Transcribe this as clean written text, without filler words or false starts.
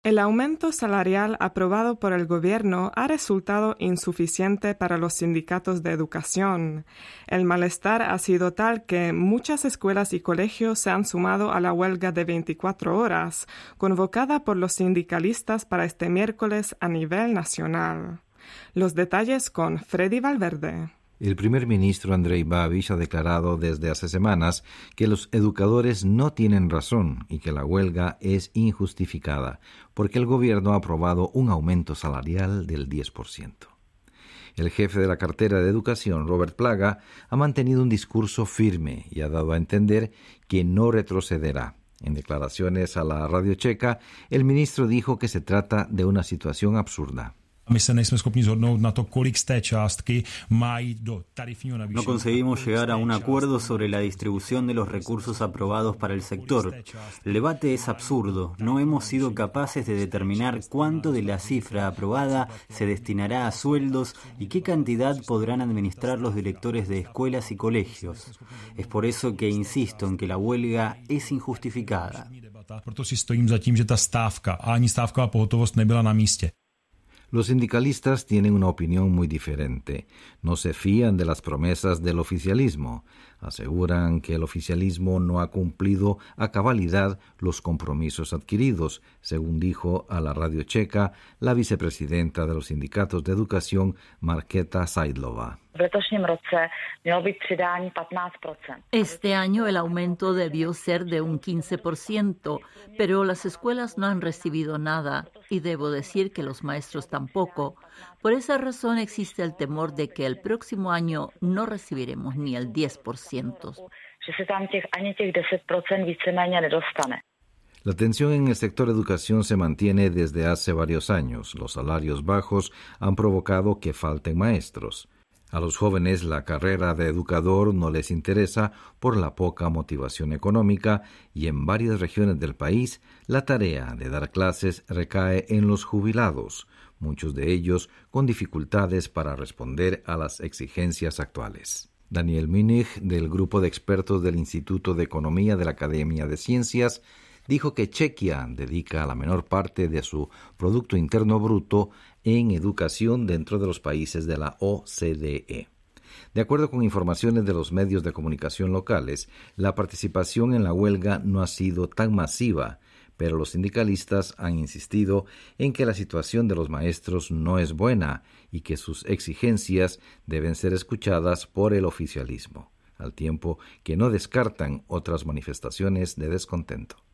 El aumento salarial aprobado por el gobierno ha resultado insuficiente para los sindicatos de educación. El malestar ha sido tal que muchas escuelas y colegios se han sumado a la huelga de 24 horas, convocada por los sindicalistas para este miércoles a nivel nacional. Los detalles con Freddy Valverde. El primer ministro Andrej Babiš ha declarado desde hace semanas que los educadores no tienen razón y que la huelga es injustificada, porque el gobierno ha aprobado un aumento salarial del 10%. El jefe de la cartera de Educación, Robert Plaga, ha mantenido un discurso firme y ha dado a entender que no retrocederá. En declaraciones a la radio checa, el ministro dijo que se trata de una situación absurda. My se nejsme schopni shodnout na to, kolik z té částky má jít do tarifního navýšení. No conseguimos llegar a un acuerdo sobre la distribución de los recursos aprobados para el sector. El debate es absurdo. No hemos sido capaces de determinar cuánto de la cifra aprobada se destinará a sueldos y qué cantidad podrán administrar los directores de escuelas y colegios. Es por eso que insisto en que la huelga es injustificada. Proto si stojím za tím, že ta stávka a ani stávková pohotovost nebyla na místě. Los sindicalistas tienen una opinión muy diferente. No se fían de las promesas del oficialismo. Aseguran que el oficialismo no ha cumplido a cabalidad los compromisos adquiridos, según dijo a la radio checa la vicepresidenta de los sindicatos de educación, Markéta Seidlová. Este año el aumento debió ser de un 15%, pero las escuelas no han recibido nada y debo decir que los maestros tampoco. Por esa razón existe el temor de que el próximo año no recibiremos ni el 10%. La tensión en el sector educación se mantiene desde hace varios años. Los salarios bajos han provocado que falten maestros. A los jóvenes la carrera de educador no les interesa por la poca motivación económica y en varias regiones del país la tarea de dar clases recae en los jubilados, muchos de ellos con dificultades para responder a las exigencias actuales. Daniel Münig, del grupo de expertos del Instituto de Economía de la Academia de Ciencias, dijo que Chequia dedica la menor parte de su Producto Interno Bruto en educación dentro de los países de la OCDE. De acuerdo con informaciones de los medios de comunicación locales, la participación en la huelga no ha sido tan masiva, pero los sindicalistas han insistido en que la situación de los maestros no es buena y que sus exigencias deben ser escuchadas por el oficialismo, al tiempo que no descartan otras manifestaciones de descontento.